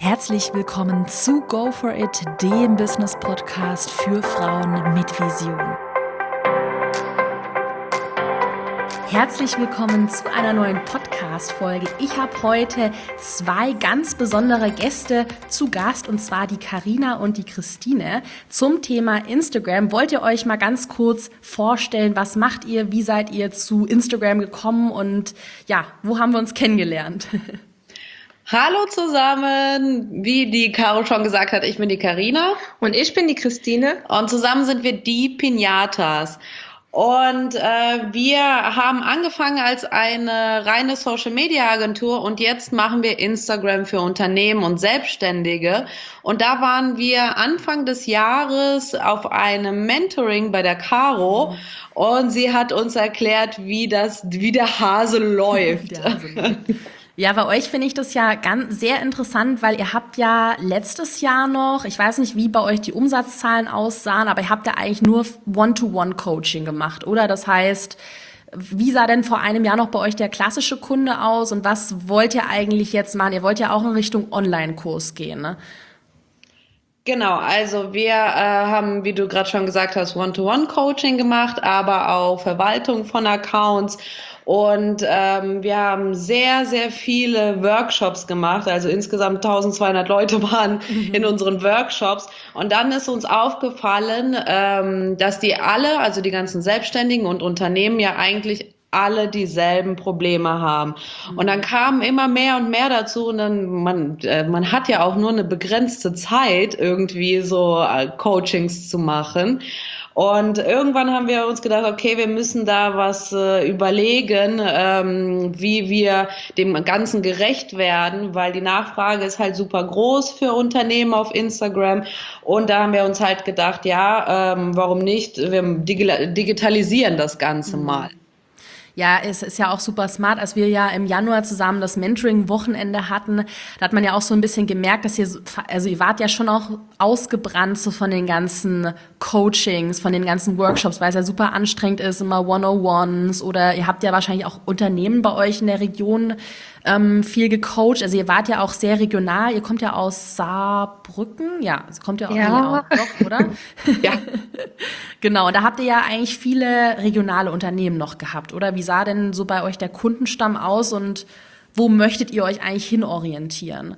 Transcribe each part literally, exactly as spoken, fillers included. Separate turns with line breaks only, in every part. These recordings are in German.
Herzlich willkommen zu Go For It, dem Business-Podcast für Frauen mit Vision. Herzlich willkommen zu einer neuen Podcast-Folge. Ich habe heute zwei ganz besondere Gäste zu Gast, und zwar die Carina und die Christine zum Thema Instagram. Wollt ihr euch mal ganz kurz vorstellen, was macht ihr, wie seid ihr zu Instagram gekommen und ja, wo haben wir uns kennengelernt?
Hallo zusammen, wie die Caro schon gesagt hat, ich bin die Carina.
Und ich bin die Christine.
Und zusammen sind wir die Pinatas. Und äh, wir haben angefangen als eine reine Social-Media-Agentur und jetzt machen wir Instagram für Unternehmen und Selbstständige. Und da waren wir Anfang des Jahres auf einem Mentoring bei der Caro und sie hat uns erklärt, wie das, wie der Hase läuft.
Der Hase läuft. Ja, bei euch finde ich das ja ganz sehr interessant, weil ihr habt ja letztes Jahr noch, ich weiß nicht, wie bei euch die Umsatzzahlen aussahen, aber ihr habt ja eigentlich nur One-to-One-Coaching gemacht, oder? Das heißt, wie sah denn vor einem Jahr noch bei euch der klassische Kunde aus und was wollt ihr eigentlich jetzt machen? Ihr wollt ja auch in Richtung Online-Kurs gehen, ne?
Genau, also wir äh, haben, wie du gerade schon gesagt hast, One-to-One-Coaching gemacht, aber auch Verwaltung von Accounts. Und ähm, wir haben sehr, sehr viele Workshops gemacht, also insgesamt eintausendzweihundert Leute waren mhm. in unseren Workshops. Und dann ist uns aufgefallen, ähm, dass die alle, also die ganzen Selbstständigen und Unternehmen ja eigentlich alle dieselben Probleme haben. Und dann kamen immer mehr und mehr dazu und dann, man, äh, man hat ja auch nur eine begrenzte Zeit, irgendwie so äh, Coachings zu machen. Und irgendwann haben wir uns gedacht, okay, wir müssen da was äh, überlegen, ähm, wie wir dem Ganzen gerecht werden, weil die Nachfrage ist halt super groß für Unternehmen auf Instagram. Und da haben wir uns halt gedacht, ja, ähm, warum nicht? Wir digitalisieren das Ganze
Mhm.
mal.
Ja, es ist ja auch super smart, als wir ja im Januar zusammen das Mentoring-Wochenende hatten, da hat man ja auch so ein bisschen gemerkt, dass ihr, so, also ihr wart ja schon auch ausgebrannt so von den ganzen Coachings, von den ganzen Workshops, weil es ja super anstrengend ist, immer one-on-ones, oder ihr habt ja wahrscheinlich auch Unternehmen bei euch in der Region ähm, viel gecoacht, also ihr wart ja auch sehr regional, ihr kommt ja aus Saarbrücken, ja, also kommt ja auch,
Ja.
Nee, auch doch, oder?
Ja.
Genau, und da habt ihr ja eigentlich viele regionale Unternehmen noch gehabt, oder? Wie sah denn so bei euch der Kundenstamm aus und wo möchtet ihr euch eigentlich hinorientieren?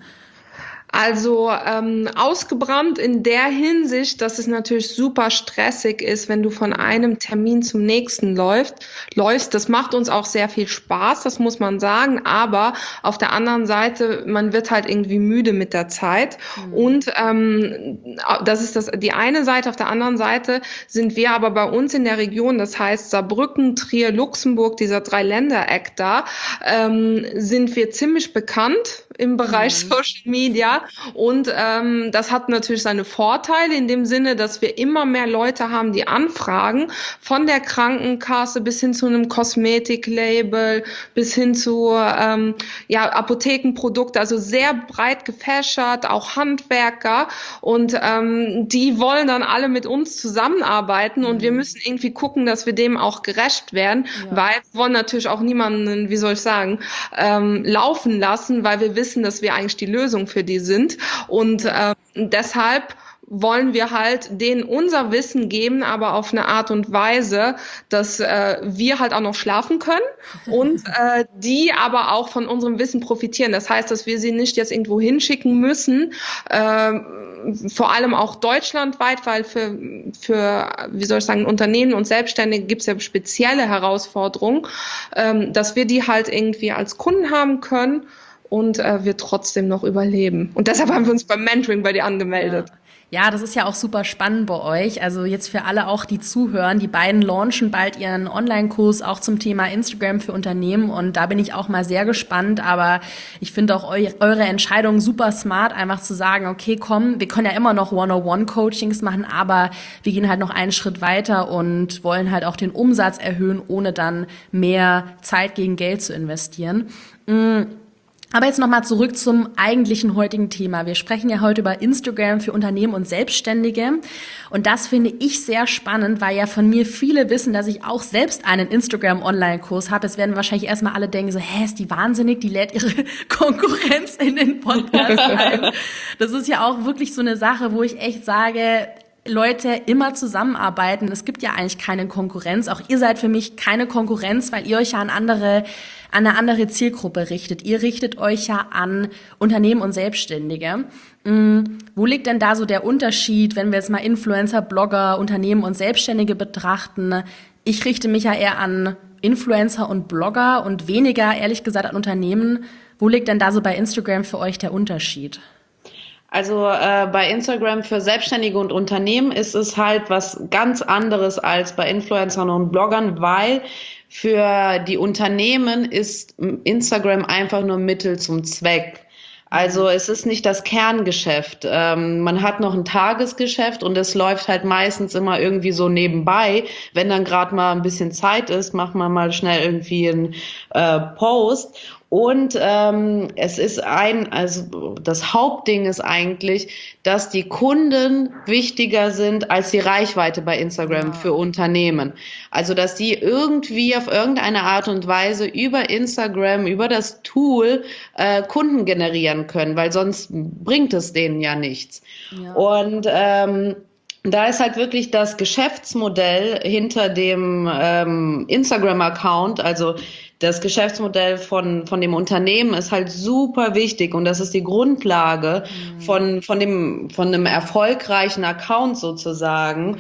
Also ähm, ausgebrannt in der Hinsicht, dass es natürlich super stressig ist, wenn du von einem Termin zum nächsten läufst. läufst. Das macht uns auch sehr viel Spaß, das muss man sagen. Aber auf der anderen Seite, man wird halt irgendwie müde mit der Zeit. Mhm. Und ähm, das ist das die eine Seite. Auf der anderen Seite sind wir aber bei uns in der Region, das heißt Saarbrücken, Trier, Luxemburg, dieser Drei-Länder-Eck da, ähm, sind wir ziemlich bekannt im Bereich mhm. Social Media. Und ähm, das hat natürlich seine Vorteile in dem Sinne, dass wir immer mehr Leute haben, die anfragen, von der Krankenkasse bis hin zu einem Kosmetiklabel, bis hin zu ähm, ja, Apothekenprodukte, also sehr breit gefächert, auch Handwerker. Und ähm, die wollen dann alle mit uns zusammenarbeiten mhm. und wir müssen irgendwie gucken, dass wir dem auch gerecht werden, ja. weil wir wollen natürlich auch niemanden, wie soll ich sagen, ähm, laufen lassen, weil wir wissen, dass wir eigentlich die Lösung für die sind. Und äh, deshalb wollen wir halt denen unser Wissen geben, aber auf eine Art und Weise, dass äh, wir halt auch noch schlafen können und äh, die aber auch von unserem Wissen profitieren. Das heißt, dass wir sie nicht jetzt irgendwo hinschicken müssen, äh, vor allem auch deutschlandweit, weil für, für wie soll ich sagen, Unternehmen und Selbstständige gibt es ja spezielle Herausforderungen, äh, dass wir die halt irgendwie als Kunden haben können und äh, wir trotzdem noch überleben. Und deshalb haben wir uns beim Mentoring bei dir angemeldet.
Ja. Ja, das ist ja auch super spannend bei euch. Also jetzt für alle auch, die zuhören, die beiden launchen bald ihren Online-Kurs auch zum Thema Instagram für Unternehmen und da bin ich auch mal sehr gespannt, aber ich finde auch eu- eure Entscheidung super smart, einfach zu sagen, okay, komm, wir können ja immer noch One-on-One-Coachings machen, aber wir gehen halt noch einen Schritt weiter und wollen halt auch den Umsatz erhöhen, ohne dann mehr Zeit gegen Geld zu investieren. Mhm. Aber jetzt nochmal zurück zum eigentlichen heutigen Thema. Wir sprechen ja heute über Instagram für Unternehmen und Selbstständige. Und das finde ich sehr spannend, weil ja von mir viele wissen, dass ich auch selbst einen Instagram-Online-Kurs habe. Es werden wahrscheinlich erstmal alle denken so, hä, ist die wahnsinnig, die lädt ihre Konkurrenz in den Podcast ein. Das ist ja auch wirklich so eine Sache, wo ich echt sage, Leute, immer zusammenarbeiten. Es gibt ja eigentlich keine Konkurrenz. Auch ihr seid für mich keine Konkurrenz, weil ihr euch ja an andere, an eine andere Zielgruppe richtet. Ihr richtet euch ja an Unternehmen und Selbstständige. Mhm. Wo liegt denn da so der Unterschied, wenn wir jetzt mal Influencer, Blogger, Unternehmen und Selbstständige betrachten? Ich richte mich ja eher an Influencer und Blogger und weniger, ehrlich gesagt, an Unternehmen. Wo liegt denn da so bei Instagram für euch der Unterschied?
Also äh, bei Instagram für Selbstständige und Unternehmen ist es halt was ganz anderes als bei Influencern und Bloggern, weil für die Unternehmen ist Instagram einfach nur Mittel zum Zweck. Also es ist nicht das Kerngeschäft. Ähm, man hat noch ein Tagesgeschäft und es läuft halt meistens immer irgendwie so nebenbei. Wenn dann gerade mal ein bisschen Zeit ist, macht man mal schnell irgendwie einen äh, Post. Und ähm, es ist ein, also das Hauptding ist eigentlich, dass die Kunden wichtiger sind als die Reichweite bei Instagram ja. für Unternehmen. Also dass die irgendwie auf irgendeine Art und Weise über Instagram, über das Tool äh, Kunden generieren können, weil sonst bringt es denen ja nichts. Ja. Und ähm, da ist halt wirklich das Geschäftsmodell hinter dem ähm, Instagram-Account, also das Geschäftsmodell von, von dem Unternehmen ist halt super wichtig und das ist die Grundlage mhm. von, von dem, von einem erfolgreichen Account sozusagen.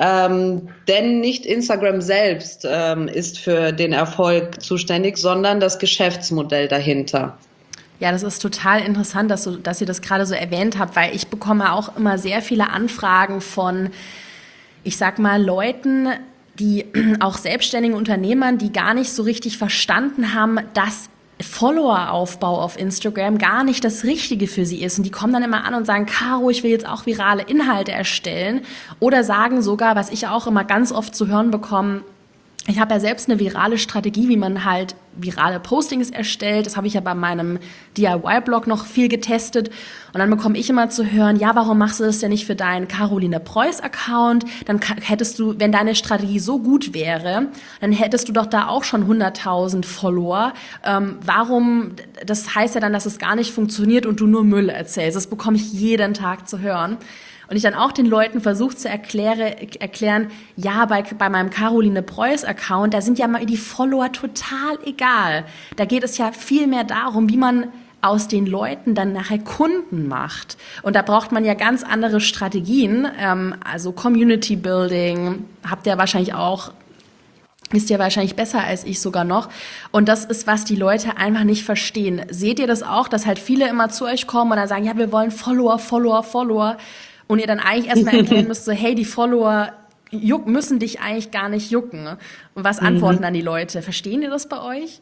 Ähm, denn nicht Instagram selbst ähm, ist für den Erfolg zuständig, sondern das Geschäftsmodell dahinter.
Ja, das ist total interessant, dass, du, dass ihr das gerade so erwähnt habt, weil ich bekomme auch immer sehr viele Anfragen von, ich sag mal, Leuten, die auch selbstständigen Unternehmern, die gar nicht so richtig verstanden haben, dass Followeraufbau auf Instagram gar nicht das Richtige für sie ist. Und die kommen dann immer an und sagen, Caro, ich will jetzt auch virale Inhalte erstellen. Oder sagen sogar, was ich auch immer ganz oft zu hören bekomme, ich habe ja selbst eine virale Strategie, wie man halt virale Postings erstellt. Das habe ich ja bei meinem D I Y-Blog noch viel getestet. Und dann bekomme ich immer zu hören, ja, warum machst du das denn nicht für deinen Caroline Preuß-Account? Dann hättest du, wenn deine Strategie so gut wäre, dann hättest du doch da auch schon hunderttausend Follower. Ähm, warum? Das heißt ja dann, dass es gar nicht funktioniert und du nur Müll erzählst. Das bekomme ich jeden Tag zu hören. Und ich dann auch den Leuten versuche zu erkläre, erklären, ja, bei, bei meinem Caroline Preuß-Account, da sind ja mal die Follower total egal. Da geht es ja viel mehr darum, wie man aus den Leuten dann nachher Kunden macht. Und da braucht man ja ganz andere Strategien, ähm, also Community Building, habt ihr wahrscheinlich auch, wisst ihr wahrscheinlich besser als ich sogar noch. Und das ist, was die Leute einfach nicht verstehen. Seht ihr das auch, dass halt viele immer zu euch kommen und dann sagen, ja, wir wollen Follower, Follower, Follower. Und ihr dann eigentlich erstmal erklären müsst, so, hey, die Follower juck, müssen dich eigentlich gar nicht jucken. Und was antworten dann die Leute? Verstehen die das bei euch?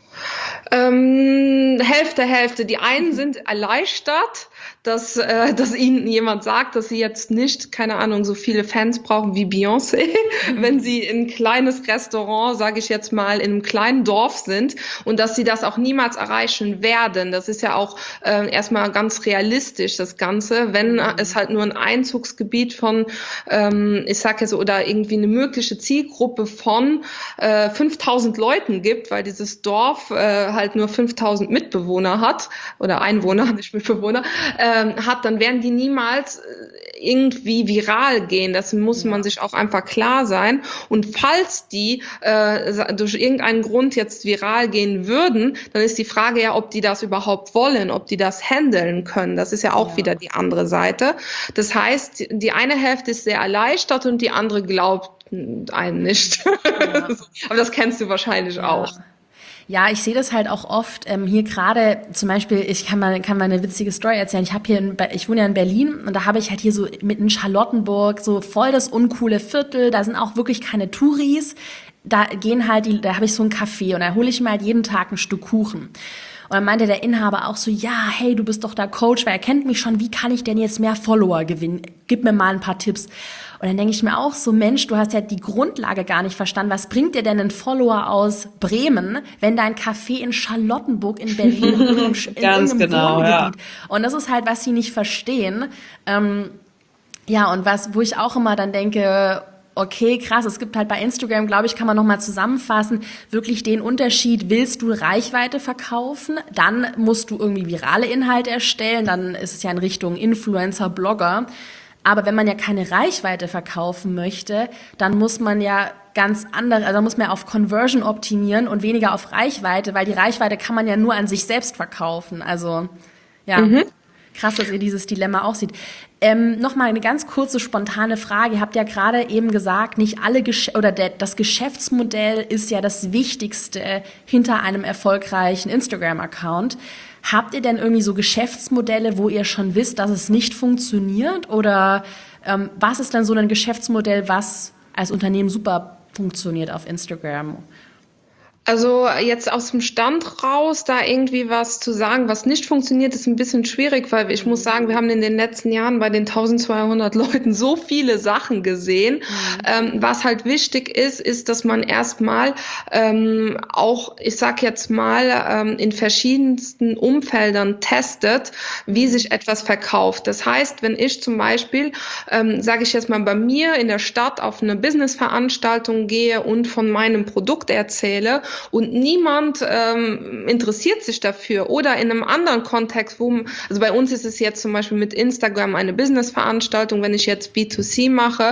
Ähm, Hälfte, Hälfte. Die einen sind erleichtert, dass, äh, dass ihnen jemand sagt, dass sie jetzt nicht, keine Ahnung, so viele Fans brauchen wie Beyoncé, mhm. wenn sie in ein kleines Restaurant, sage ich jetzt mal, in einem kleinen Dorf sind und dass sie das auch niemals erreichen werden. Das ist ja auch äh, erstmal ganz realistisch, das Ganze, wenn mhm. es halt nur ein Einzugsgebiet von, ähm, ich sag jetzt, oder irgendwie eine mögliche Zielgruppe von äh, fünftausend Leuten gibt, weil dieses Dorf äh, halt nur fünftausend Mitbewohner hat oder Einwohner, nicht Mitbewohner, äh, hat, dann werden die niemals irgendwie viral gehen. Das muss man sich auch einfach klar sein. Und falls die äh, durch irgendeinen Grund jetzt viral gehen würden, dann ist die Frage ja, ob die das überhaupt wollen, ob die das handeln können. Das ist ja auch ja. wieder die andere Seite. Das heißt, die eine Hälfte ist sehr erleichtert und die andere glaubt einem nicht. Ja. Aber das kennst du wahrscheinlich ja. auch.
Ja, ich sehe das halt auch oft ähm, hier gerade zum Beispiel, ich kann mal, kann mal eine witzige Story erzählen. Ich habe hier, in, ich wohne ja in Berlin und da habe ich halt hier so mitten Charlottenburg so voll das uncoole Viertel. Da sind auch wirklich keine Touris. Da gehen halt die, da habe ich so ein Café und da hole ich mir halt jeden Tag ein Stück Kuchen. Und dann meinte der Inhaber auch so, ja, hey, du bist doch der Coach, weil er kennt mich schon, wie kann ich denn jetzt mehr Follower gewinnen? Gib mir mal ein paar Tipps. Und dann denke ich mir auch so, Mensch, du hast ja die Grundlage gar nicht verstanden. Was bringt dir denn ein Follower aus Bremen, wenn dein Café in Charlottenburg in Berlin in irgendeinem, in irgendeinem
genau,
Wohngebiet?
Ja.
Und das ist halt, was sie nicht verstehen. Ähm, ja, und was, wo ich auch immer dann denke, okay, krass, es gibt halt bei Instagram, glaube ich, kann man nochmal zusammenfassen, wirklich den Unterschied, willst du Reichweite verkaufen, dann musst du irgendwie virale Inhalte erstellen, dann ist es ja in Richtung Influencer, Blogger. Aber wenn man ja keine Reichweite verkaufen möchte, dann muss man ja ganz andere, also muss man ja auf Conversion optimieren und weniger auf Reichweite, weil die Reichweite kann man ja nur an sich selbst verkaufen. Also ja, mhm. Krass, dass ihr dieses Dilemma auch seht. Ähm, Nochmal eine ganz kurze, spontane Frage. Ihr habt ja gerade eben gesagt, nicht alle Gesch- oder der, das Geschäftsmodell ist ja das Wichtigste hinter einem erfolgreichen Instagram-Account. Habt ihr denn irgendwie so Geschäftsmodelle, wo ihr schon wisst, dass es nicht funktioniert? Oder ähm, was ist dann so ein Geschäftsmodell, was als Unternehmen super funktioniert auf Instagram?
Also jetzt aus dem Stand raus, da irgendwie was zu sagen, was nicht funktioniert, ist ein bisschen schwierig, weil ich muss sagen, wir haben in den letzten Jahren bei den eintausendzweihundert Leuten so viele Sachen gesehen. Mhm. Ähm, was halt wichtig ist, ist, dass man erstmal ähm, auch, ich sag jetzt mal, ähm, in verschiedensten Umfeldern testet, wie sich etwas verkauft. Das heißt, wenn ich zum Beispiel, ähm, sage ich jetzt mal, bei mir in der Stadt auf eine Businessveranstaltung gehe und von meinem Produkt erzähle, und niemand ähm, interessiert sich dafür oder in einem anderen Kontext, wo, also bei uns ist es jetzt zum Beispiel mit Instagram eine Business-Veranstaltung, wenn ich jetzt B zwei C mache,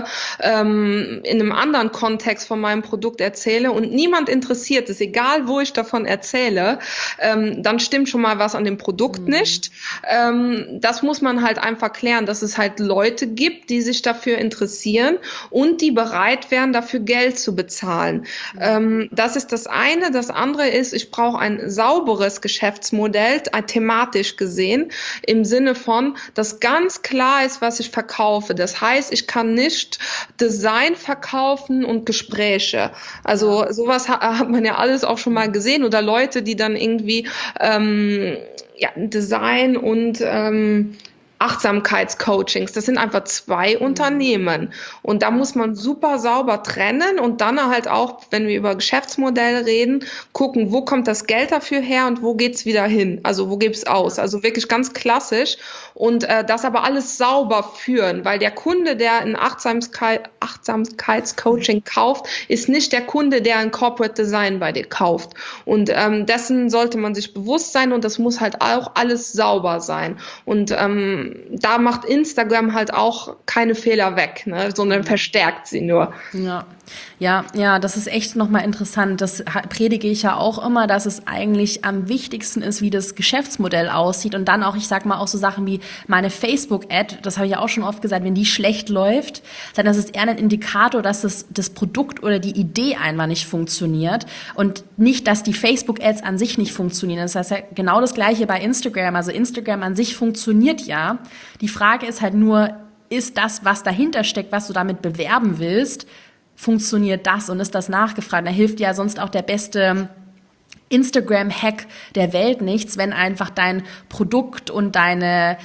ähm, in einem anderen Kontext von meinem Produkt erzähle und niemand interessiert es, egal wo ich davon erzähle, ähm, dann stimmt schon mal was an dem Produkt mhm. nicht. Ähm, das muss man halt einfach klären, dass es halt Leute gibt, die sich dafür interessieren und die bereit wären, dafür Geld zu bezahlen. Mhm. Ähm, das ist das eine. Das andere ist, ich brauche ein sauberes Geschäftsmodell, thematisch gesehen, im Sinne von, dass ganz klar ist, was ich verkaufe. Das heißt, ich kann nicht Design verkaufen und Gespräche. Also sowas hat man ja alles auch schon mal gesehen. Oder Leute, die dann irgendwie ähm, ja, Design und ähm, Achtsamkeitscoachings, das sind einfach zwei Unternehmen und da muss man super sauber trennen und dann halt auch, wenn wir über Geschäftsmodell reden, gucken, wo kommt das Geld dafür her und wo geht's wieder hin, also wo gibt's aus, also wirklich ganz klassisch und äh, das aber alles sauber führen, weil der Kunde, der ein Achtsamkeit, Achtsamkeitscoaching kauft, ist nicht der Kunde, der ein Corporate Design bei dir kauft und ähm, dessen sollte man sich bewusst sein und das muss halt auch alles sauber sein und ähm, da macht Instagram halt auch keine Fehler weg, ne, sondern verstärkt sie nur.
Ja, ja, ja, das ist echt nochmal interessant. Das predige ich ja auch immer, dass es eigentlich am wichtigsten ist, wie das Geschäftsmodell aussieht. Und dann auch, ich sag mal, auch so Sachen wie meine Facebook-Ad, das habe ich ja auch schon oft gesagt, wenn die schlecht läuft, dann ist es eher ein Indikator, dass das, das Produkt oder die Idee einmal nicht funktioniert. Und nicht, dass die Facebook-Ads an sich nicht funktionieren. Das heißt ja genau das Gleiche bei Instagram. Also Instagram an sich funktioniert ja. Die Frage ist halt nur, ist das, was dahinter steckt, was du damit bewerben willst, funktioniert das und ist das nachgefragt? Da hilft ja sonst auch der beste Instagram-Hack der Welt nichts, wenn einfach dein Produkt und deine,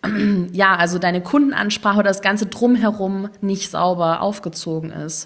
ja, also deine Kundenansprache oder das Ganze drumherum nicht sauber aufgezogen ist.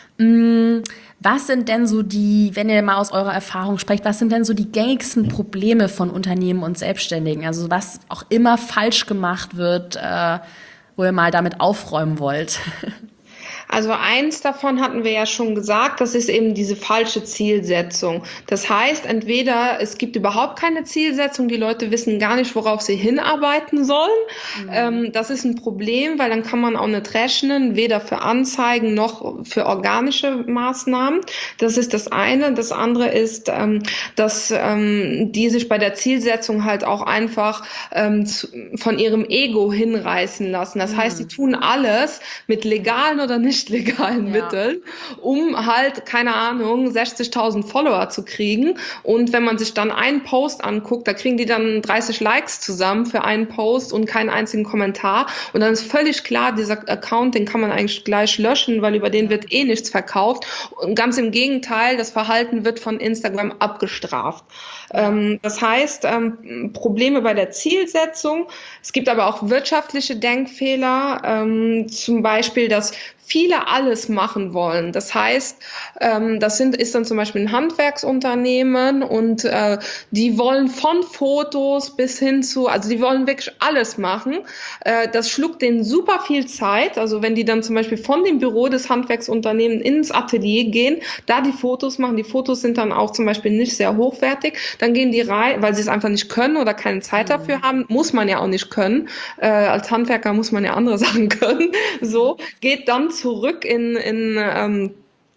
Was sind denn so die, wenn ihr mal aus eurer Erfahrung sprecht, was sind denn so die gängigsten Probleme von Unternehmen und Selbstständigen? Also was auch immer falsch gemacht wird, äh, wo ihr mal damit aufräumen wollt?
Also eins davon hatten wir ja schon gesagt, das ist eben diese falsche Zielsetzung. Das heißt, entweder es gibt überhaupt keine Zielsetzung, die Leute wissen gar nicht, worauf sie hinarbeiten sollen. Mhm. Ähm, das ist ein Problem, weil dann kann man auch nicht rechnen, weder für Anzeigen noch für organische Maßnahmen. Das ist das eine. Das andere ist, ähm, dass ähm, die sich bei der Zielsetzung halt auch einfach ähm, zu, von ihrem Ego hinreißen lassen. Das mhm. heißt, sie tun alles mit legalen oder nicht nicht legalen
Ja.
Mitteln, um halt, keine Ahnung, sechzigtausend Follower zu kriegen. Und wenn man sich dann einen Post anguckt, da kriegen die dann dreißig Likes zusammen für einen Post und keinen einzigen Kommentar. Und dann ist völlig klar, dieser Account, den kann man eigentlich gleich löschen, weil über den wird eh nichts verkauft. Und ganz im Gegenteil, das Verhalten wird von Instagram abgestraft. Ähm, das heißt, ähm, Probleme bei der Zielsetzung. Es gibt aber auch wirtschaftliche Denkfehler, ähm, zum Beispiel, dass viele alles machen wollen. Das heißt, ähm, das sind, ist dann zum Beispiel ein Handwerksunternehmen und äh, die wollen von Fotos bis hin zu, also die wollen wirklich alles machen. Äh, das schluckt denen super viel Zeit. Also wenn die dann zum Beispiel von dem Büro des Handwerksunternehmens ins Atelier gehen, da die Fotos machen, die Fotos sind dann auch zum Beispiel nicht sehr hochwertig, dann gehen die rein, weil sie es einfach nicht können oder keine Zeit dafür haben, muss man ja auch nicht können. Äh, als Handwerker muss man ja andere Sachen können. So, geht dann zurück in, in ähm,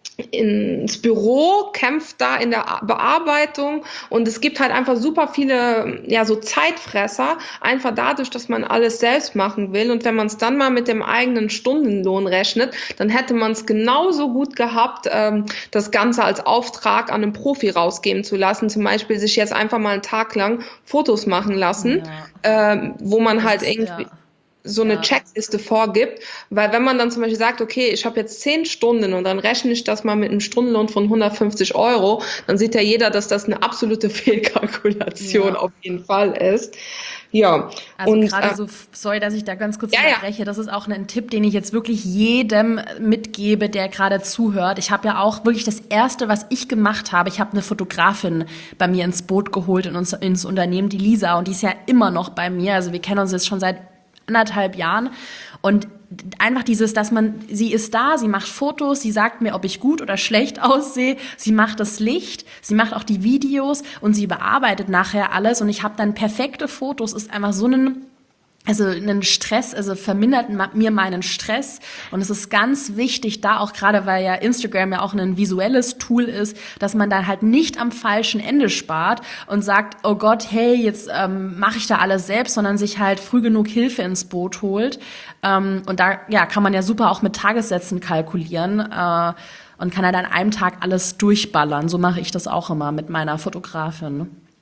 ins Büro, kämpft da in der Bearbeitung und es gibt halt einfach super viele, ja, so Zeitfresser, einfach dadurch, dass man alles selbst machen will und wenn man es dann mal mit dem eigenen Stundenlohn rechnet, dann hätte man es genauso gut gehabt, ähm, das Ganze als Auftrag an einen Profi rausgeben zu lassen, zum Beispiel sich jetzt einfach mal einen Tag lang Fotos machen lassen, ja. ähm, wo man halt
ist,
irgendwie
ja.
so eine
Ja.
Checkliste vorgibt, weil wenn man dann zum Beispiel sagt, okay, ich habe jetzt zehn Stunden und dann rechne ich das mal mit einem Stundenlohn von hundertfünfzig Euro, dann sieht ja jeder, dass das eine absolute Fehlkalkulation
Ja.
auf jeden Fall ist. Ja.
Also
und
gerade
äh,
so, sorry, dass ich da ganz kurz
Ja, ja.
unterbreche, das ist auch ein Tipp, den ich jetzt wirklich jedem mitgebe, der gerade zuhört. Ich habe ja auch wirklich das Erste, was ich gemacht habe, ich habe eine Fotografin bei mir ins Boot geholt in uns, ins Unternehmen, die Lisa, und die ist ja immer noch bei mir, also wir kennen uns jetzt schon seit anderthalb Jahren und einfach dieses, dass man, sie ist da, sie macht Fotos, sie sagt mir, ob ich gut oder schlecht aussehe, sie macht das Licht, sie macht auch die Videos und sie bearbeitet nachher alles und ich habe dann perfekte Fotos, ist einfach so ein Also einen Stress, also vermindert ma- mir meinen Stress. Und es ist ganz wichtig, da auch gerade, weil ja Instagram ja auch ein visuelles Tool ist, dass man dann halt nicht am falschen Ende spart und sagt, oh Gott, hey, jetzt ähm, mache ich da alles selbst, sondern sich halt früh genug Hilfe ins Boot holt. Ähm, und da ja kann man ja super auch mit Tagessätzen kalkulieren äh, und kann halt an einem Tag alles durchballern. So mache ich das auch immer mit meiner Fotografin.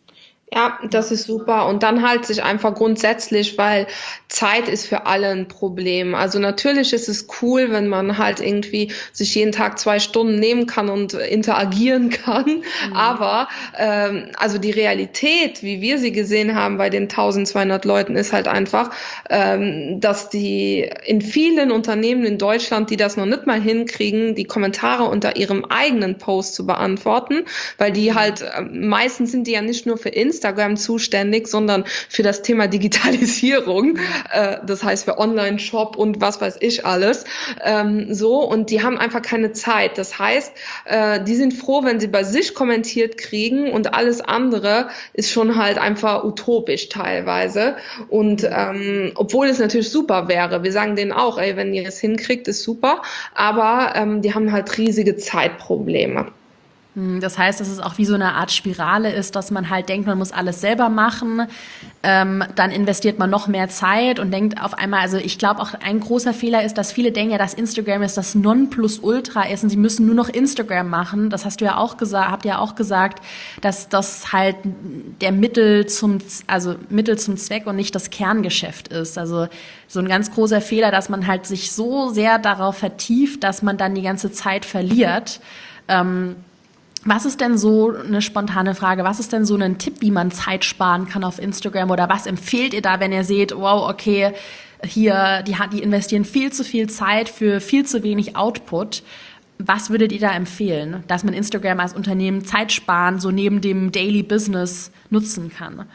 Ja, das ist super. Und dann halt sich einfach grundsätzlich, weil Zeit ist für alle ein Problem. Also natürlich ist es cool, wenn man halt irgendwie sich jeden Tag zwei Stunden nehmen kann und interagieren kann. Mhm. Aber ähm, also die Realität, wie wir sie gesehen haben bei den eintausendzweihundert Leuten, ist halt einfach, ähm, dass die in vielen Unternehmen in Deutschland, die das noch nicht mal hinkriegen, die Kommentare unter ihrem eigenen Post zu beantworten, weil die halt, äh, meistens sind die ja nicht nur für Instagram Instagram zuständig, sondern für das Thema Digitalisierung, äh, das heißt für Online-Shop und was weiß ich alles, ähm, so, und die haben einfach keine Zeit. Das heißt, äh, die sind froh, wenn sie bei sich kommentiert kriegen und alles andere ist schon halt einfach utopisch teilweise und ähm, obwohl es natürlich super wäre, wir sagen denen auch, ey, wenn ihr es hinkriegt, ist super, aber ähm, die haben halt riesige Zeitprobleme.
Das heißt, dass es auch wie so eine Art Spirale ist, dass man halt denkt, man muss alles selber machen, ähm, dann investiert man noch mehr Zeit und denkt auf einmal, also ich glaube auch ein großer Fehler ist, dass viele denken ja, dass Instagram ist das Nonplusultra ist und sie müssen nur noch Instagram machen. Das hast du ja auch gesagt, habt ihr ja auch gesagt, dass das halt der Mittel zum, also Mittel zum Zweck und nicht das Kerngeschäft ist. Also so ein ganz großer Fehler, dass man halt sich so sehr darauf vertieft, dass man dann die ganze Zeit verliert. Ähm, Was ist denn so eine spontane Frage? Was ist denn so ein Tipp, wie man Zeit sparen kann auf Instagram? Oder was empfehlt ihr da, wenn ihr seht, wow, okay, hier, die, die investieren viel zu viel Zeit für viel zu wenig Output. Was würdet ihr da empfehlen, dass man Instagram als Unternehmen Zeit sparen, so neben dem Daily Business nutzen kann?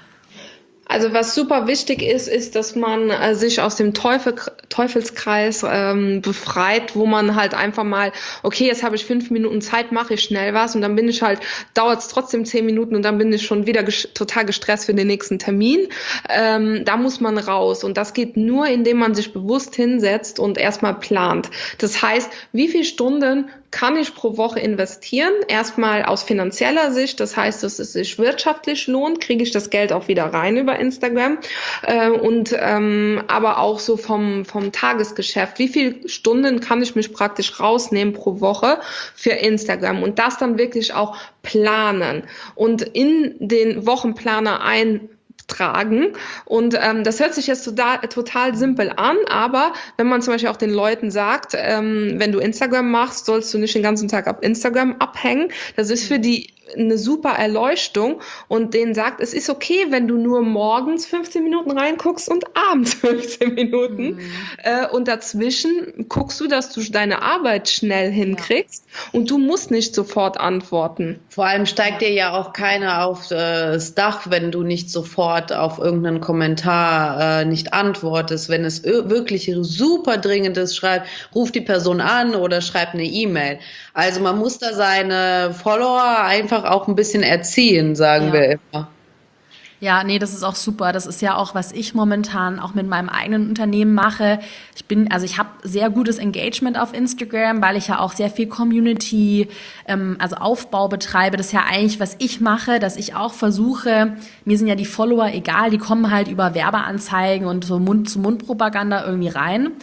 Also was super wichtig ist, ist, dass man äh, sich aus dem Teufel, Teufelskreis ähm, befreit, wo man halt einfach mal, okay, jetzt habe ich fünf Minuten Zeit, mache ich schnell was und dann bin ich halt, dauert es trotzdem zehn Minuten und dann bin ich schon wieder ges- total gestresst für den nächsten Termin. Ähm, da muss man raus und das geht nur, indem man sich bewusst hinsetzt und erstmal plant. Das heißt, wie viele Stunden kann ich pro Woche investieren? Erstmal aus finanzieller Sicht, das heißt, dass es sich wirtschaftlich lohnt, kriege ich das Geld auch wieder rein über Instagram. Äh, und ähm, aber auch so vom vom vom Tagesgeschäft, wie viele Stunden kann ich mich praktisch rausnehmen pro Woche für Instagram und das dann wirklich auch planen und in den Wochenplaner ein tragen. Und ähm, das hört sich jetzt total, total simpel an, aber wenn man zum Beispiel auch den Leuten sagt, ähm, wenn du Instagram machst, sollst du nicht den ganzen Tag auf Instagram abhängen. Das ist für die eine super Erleuchtung und denen sagt, es ist okay, wenn du nur morgens fünfzehn Minuten reinguckst und abends fünfzehn Minuten. Mhm. Äh, und dazwischen guckst du, dass du deine Arbeit schnell hinkriegst ja. und du musst nicht sofort antworten.
Vor allem steigt dir ja auch keiner auf äh, das Dach, wenn du nicht sofort auf irgendeinen Kommentar äh, nicht antwortest. Wenn es wirklich super Dringendes schreibt, ruft die Person an oder schreibt eine E-Mail. Also man muss da seine Follower einfach auch ein bisschen erziehen, sagen ja. wir immer.
Ja, nee, das ist auch super. Das ist ja auch, was ich momentan auch mit meinem eigenen Unternehmen mache. Ich bin, also ich habe sehr gutes Engagement auf Instagram, weil ich ja auch sehr viel Community, ähm, also Aufbau betreibe. Das ist ja eigentlich, was ich mache, dass ich auch versuche, mir sind ja die Follower egal, die kommen halt über Werbeanzeigen und so Mund-zu-Mund-Propaganda irgendwie rein.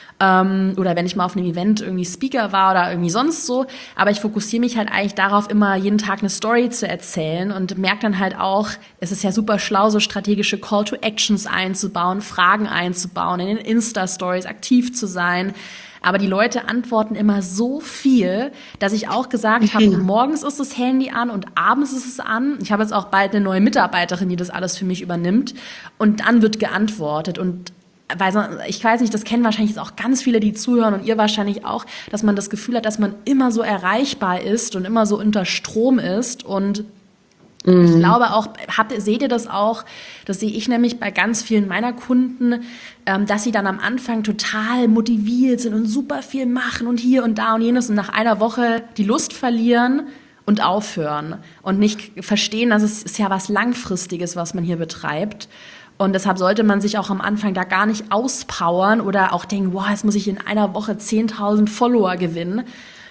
Oder wenn ich mal auf einem Event irgendwie Speaker war oder irgendwie sonst so. Aber ich fokussiere mich halt eigentlich darauf, immer jeden Tag eine Story zu erzählen und merke dann halt auch, es ist ja super schlau, so strategische Call-to-Actions einzubauen, Fragen einzubauen, in den Insta-Stories aktiv zu sein. Aber die Leute antworten immer so viel, dass ich auch gesagt habe, morgens ist das Handy an und abends ist es an. Ich habe jetzt auch bald eine neue Mitarbeiterin, die das alles für mich übernimmt. Und dann wird geantwortet und weil ich weiß nicht, das kennen wahrscheinlich jetzt auch ganz viele, die zuhören und ihr wahrscheinlich auch, dass man das Gefühl hat, dass man immer so erreichbar ist und immer so unter Strom ist und mhm. ich glaube auch, habt, seht ihr das auch, das sehe ich nämlich bei ganz vielen meiner Kunden, ähm, dass sie dann am Anfang total motiviert sind und super viel machen und hier und da und jenes und nach einer Woche die Lust verlieren und aufhören und nicht verstehen, dass es ist ja was Langfristiges, was man hier betreibt. Und deshalb sollte man sich auch am Anfang da gar nicht auspowern oder auch denken, wow, jetzt muss ich in einer Woche zehntausend Follower gewinnen.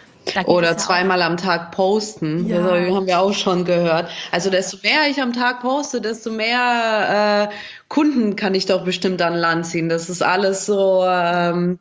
Oder zweimal am Tag posten. Ja. Das haben wir auch schon gehört. Also desto mehr ich am Tag poste, desto mehr äh, Kunden kann ich doch bestimmt an Land ziehen. Das ist alles so ähm,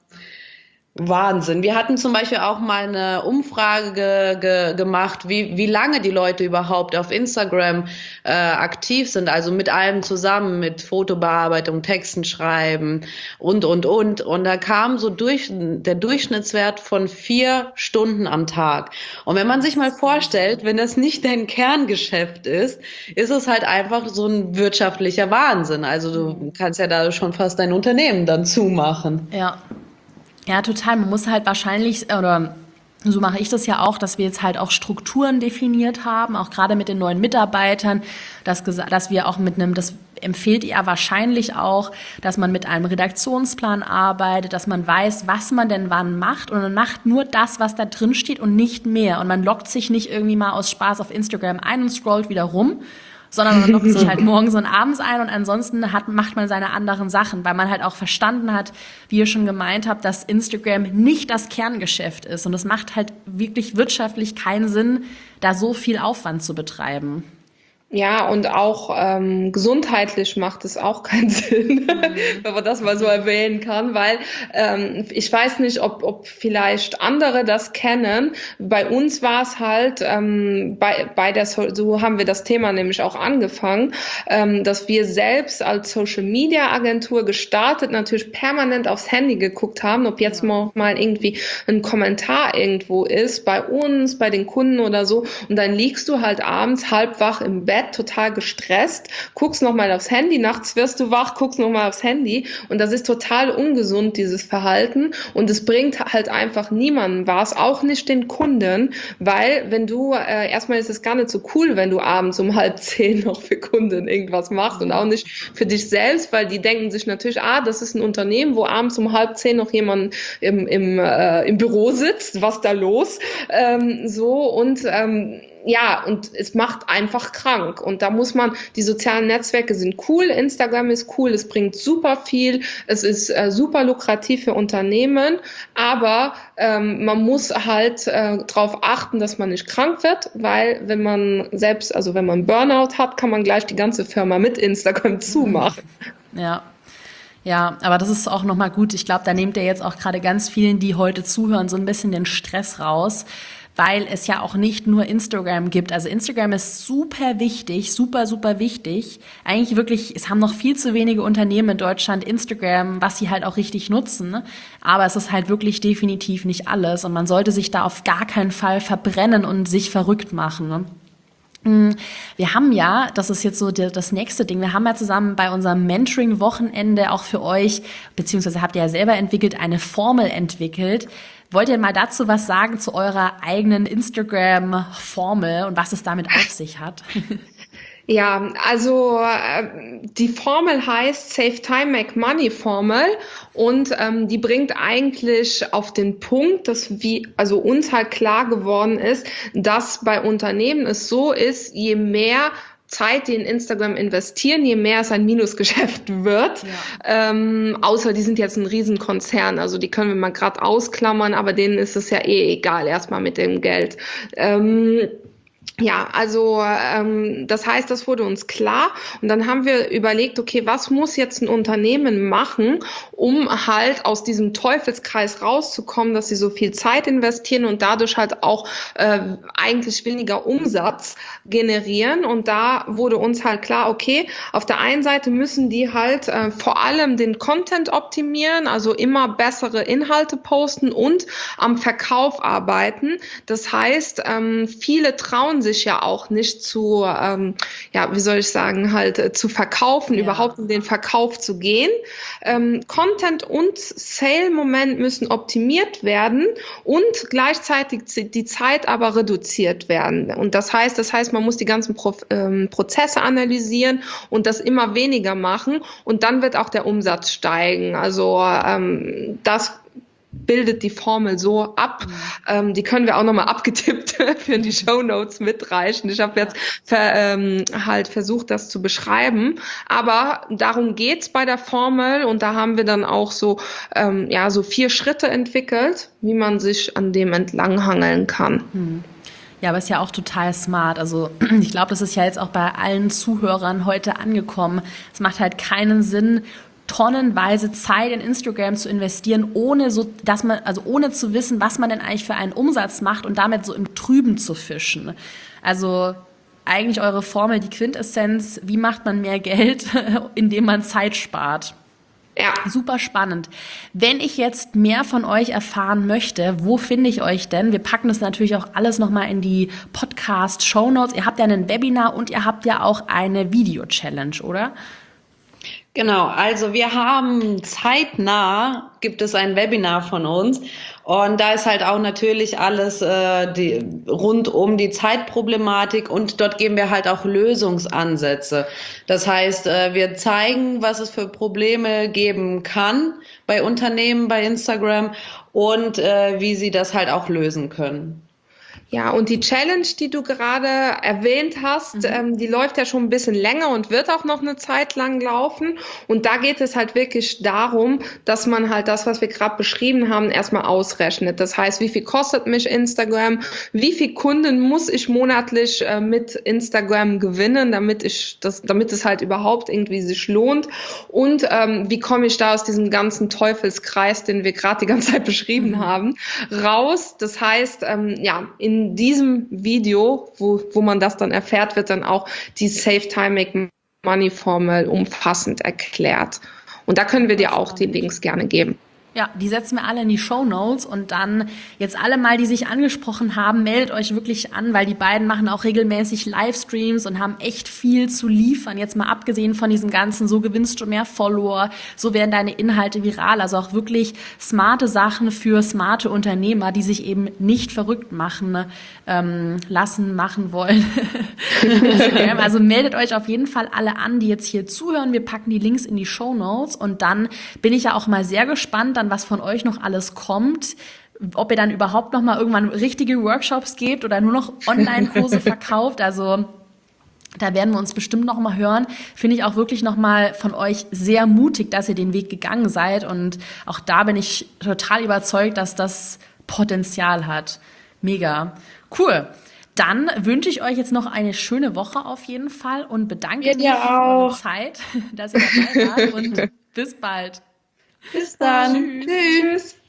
Wahnsinn. Wir hatten zum Beispiel auch mal eine Umfrage ge ge gemacht, wie, wie lange die Leute überhaupt auf Instagram äh, aktiv sind, also mit allem zusammen, mit Fotobearbeitung, Texten schreiben und, und, und. Und da kam so durch, der Durchschnittswert von vier Stunden am Tag. Und wenn man sich mal vorstellt, wenn das nicht dein Kerngeschäft ist, ist es halt einfach so ein wirtschaftlicher Wahnsinn. Also du kannst ja da schon fast dein Unternehmen dann zumachen.
Ja. Ja, total. Man muss halt wahrscheinlich, oder so mache ich das ja auch, dass wir jetzt halt auch Strukturen definiert haben, auch gerade mit den neuen Mitarbeitern, dass, dass wir auch mit einem, das empfiehlt ihr wahrscheinlich auch, dass man mit einem Redaktionsplan arbeitet, dass man weiß, was man denn wann macht und man macht nur das, was da drin steht und nicht mehr. Und man loggt sich nicht irgendwie mal aus Spaß auf Instagram ein und scrollt wieder rum, sondern man loggt sich halt morgens und abends ein und ansonsten hat, macht man seine anderen Sachen, weil man halt auch verstanden hat, wie ihr schon gemeint habt, dass Instagram nicht das Kerngeschäft ist und es macht halt wirklich wirtschaftlich keinen Sinn, da so viel Aufwand zu betreiben.
Ja, und auch ähm, gesundheitlich macht es auch keinen Sinn, mhm. wenn man das mal so erwähnen kann, weil ähm, ich weiß nicht, ob, ob vielleicht andere das kennen. Bei uns war es halt, ähm, bei, bei der so, so haben wir das Thema nämlich auch angefangen, ähm, dass wir selbst als Social Media Agentur gestartet, natürlich permanent aufs Handy geguckt haben, ob jetzt ja. mal irgendwie ein Kommentar irgendwo ist, bei uns, bei den Kunden oder so, und dann liegst du halt abends halb wach im Bett, total gestresst, guckst nochmal aufs Handy, nachts wirst du wach, guckst nochmal aufs Handy und das ist total ungesund, dieses Verhalten, und es bringt halt einfach niemanden was, auch nicht den Kunden, weil wenn du, äh, erstmal ist es gar nicht so cool, wenn du abends um halb zehn noch für Kunden irgendwas machst und auch nicht für dich selbst, weil die denken sich natürlich, ah, das ist ein Unternehmen, wo abends um halb zehn noch jemand im, im, äh, im Büro sitzt, was da los, ähm, so und ähm, ja, und es macht einfach krank. Und da muss man, die sozialen Netzwerke sind cool, Instagram ist cool, es bringt super viel, es ist äh, super lukrativ für Unternehmen, aber ähm, man muss halt äh, darauf achten, dass man nicht krank wird, weil wenn man selbst, also wenn man Burnout hat, kann man gleich die ganze Firma mit Instagram zumachen.
Ja. Ja, aber das ist auch nochmal gut. Ich glaube, da nehmt ihr jetzt auch gerade ganz vielen, die heute zuhören, so ein bisschen den Stress raus, weil es ja auch nicht nur Instagram gibt. Also Instagram ist super wichtig, super, super wichtig. Eigentlich wirklich, es haben noch viel zu wenige Unternehmen in Deutschland Instagram, was sie halt auch richtig nutzen. Aber es ist halt wirklich definitiv nicht alles. Und man sollte sich da auf gar keinen Fall verbrennen und sich verrückt machen, ne? Wir haben ja, das ist jetzt so das nächste Ding, wir haben ja zusammen bei unserem Mentoring-Wochenende auch für euch, beziehungsweise habt ihr ja selber entwickelt, eine Formel entwickelt. Wollt ihr mal dazu was sagen zu eurer eigenen Instagram-Formel und was es damit auf sich hat?
Ja, also äh, die Formel heißt Save Time, Make Money Formel und ähm, die bringt eigentlich auf den Punkt, dass wie also uns halt klar geworden ist, dass bei Unternehmen es so ist, je mehr Zeit, die in Instagram investieren, je mehr es ein Minusgeschäft wird. Ja. Ähm, außer die sind jetzt ein Riesenkonzern, also die können wir mal gerade ausklammern, aber denen ist es ja eh egal, erstmal mit dem Geld. Ähm, Ja, also ähm, das heißt, das wurde uns klar und dann haben wir überlegt, okay, was muss jetzt ein Unternehmen machen, um halt aus diesem Teufelskreis rauszukommen, dass sie so viel Zeit investieren und dadurch halt auch äh, eigentlich weniger Umsatz generieren. Und da wurde uns halt klar, okay, auf der einen Seite müssen die halt äh, vor allem den Content optimieren, also immer bessere Inhalte posten und am Verkauf arbeiten. Das heißt, ähm, viele trauen sich ja auch nicht zu, ähm, ja, wie soll ich sagen, halt äh, zu verkaufen, ja. überhaupt in den Verkauf zu gehen. Ähm, Content und Sale-Moment müssen optimiert werden und gleichzeitig die Zeit aber reduziert werden. Und das heißt, das heißt, man muss die ganzen Pro ähm, Prozesse analysieren und das immer weniger machen und dann wird auch der Umsatz steigen. Also ähm, das bildet die Formel so ab. Mhm. Ähm, die können wir auch nochmal abgetippt für die Shownotes mitreichen. Ich habe jetzt ver, ähm, halt versucht, das zu beschreiben. Aber darum geht's bei der Formel und da haben wir dann auch so, ähm, ja, so vier Schritte entwickelt, wie man sich an dem entlanghangeln kann.
Mhm. Ja, aber ist ja auch total smart. Also ich glaube, das ist ja jetzt auch bei allen Zuhörern heute angekommen. Es macht halt keinen Sinn, tonnenweise Zeit in Instagram zu investieren, ohne so, dass man, also ohne zu wissen, was man denn eigentlich für einen Umsatz macht und damit so im Trüben zu fischen. Also eigentlich eure Formel, die Quintessenz, wie macht man mehr Geld, indem man Zeit spart. Ja. Super spannend. Wenn ich jetzt mehr von euch erfahren möchte, wo finde ich euch denn? Wir packen das natürlich auch alles nochmal in die Podcast-Shownotes. Ihr habt ja ein Webinar und ihr habt ja auch eine Video-Challenge, oder?
Genau, also wir haben zeitnah, gibt es ein Webinar von uns und da ist halt auch natürlich alles äh, die, rund um die Zeitproblematik und dort geben wir halt auch Lösungsansätze. Das heißt, äh, wir zeigen, was es für Probleme geben kann bei Unternehmen, bei Instagram und äh, wie sie das halt auch lösen können.
Ja, und die Challenge, die du gerade erwähnt hast, mhm. ähm, die läuft ja schon ein bisschen länger und wird auch noch eine Zeit lang laufen. Und da geht es halt wirklich darum, dass man halt das, was wir gerade beschrieben haben, erstmal ausrechnet. Das heißt, wie viel kostet mich Instagram? Wie viel Kunden muss ich monatlich äh, mit Instagram gewinnen, damit ich das, damit es halt überhaupt irgendwie sich lohnt? Und ähm, wie komme ich da aus diesem ganzen Teufelskreis, den wir gerade die ganze Zeit beschrieben mhm. haben, raus? Das heißt, ähm, ja, in In diesem Video, wo, wo man das dann erfährt, wird dann auch die Save Time, Make Money Formel umfassend erklärt. Und da können wir dir auch die Links gerne geben.
Ja, die setzen wir alle in die Shownotes und dann jetzt alle mal, die sich angesprochen haben, meldet euch wirklich an, weil die beiden machen auch regelmäßig Livestreams und haben echt viel zu liefern. Jetzt mal abgesehen von diesem ganzen, so gewinnst du mehr Follower, so werden deine Inhalte viral. Also auch wirklich smarte Sachen für smarte Unternehmer, die sich eben nicht verrückt machen ähm, lassen, machen wollen. Also meldet euch auf jeden Fall alle an, die jetzt hier zuhören. Wir packen die Links in die Shownotes und dann bin ich ja auch mal sehr gespannt, was von euch noch alles kommt, ob ihr dann überhaupt noch mal irgendwann richtige Workshops gebt oder nur noch Online-Kurse verkauft. Also da werden wir uns bestimmt noch mal hören. Finde ich auch wirklich noch mal von euch sehr mutig, dass ihr den Weg gegangen seid. Und auch da bin ich total überzeugt, dass das Potenzial hat. Mega. Cool. Dann wünsche ich euch jetzt noch eine schöne Woche auf jeden Fall und bedanke mich für eure Zeit, dass ihr dabei wart. Und Bis bald.
Bis dann.
Tschüss.
Tschüss.